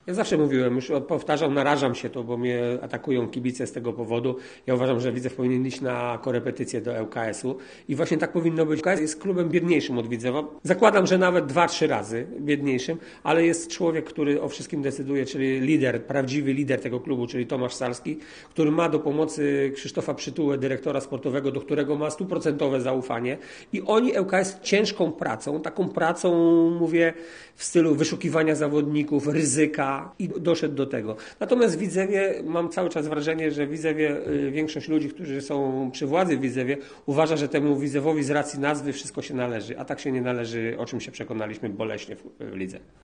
Ja zawsze mówiłem, już powtarzam, narażam się to, bo mnie atakują kibice z tego powodu. Ja uważam, że Widzew powinien iść na korepetycje do ŁKS-u i właśnie tak powinno być. ŁKS jest klubem biedniejszym od Widzewa. Zakładam, że nawet 2-3 razy biedniejszym, ale jest człowiek, który o wszystkim decyduje, czyli lider, prawdziwy lider tego klubu, czyli Tomasz Salski, który ma do pomocy Krzysztofa Przytułę, dyrektora sportowego, do którego ma 100% zaufanie i oni ŁKS ciężką pracą, taką pracą, mówię, w stylu wyszukiwania zawodników, ryzyka i doszedł do tego. Natomiast w Widzewie mam cały czas wrażenie, że w Widzewie większość ludzi, którzy są przy władzy w Widzewie, uważa, że temu Widzewowi z racji nazwy wszystko się należy, a tak się nie należy, o czym się przekonaliśmy boleśnie w lidze.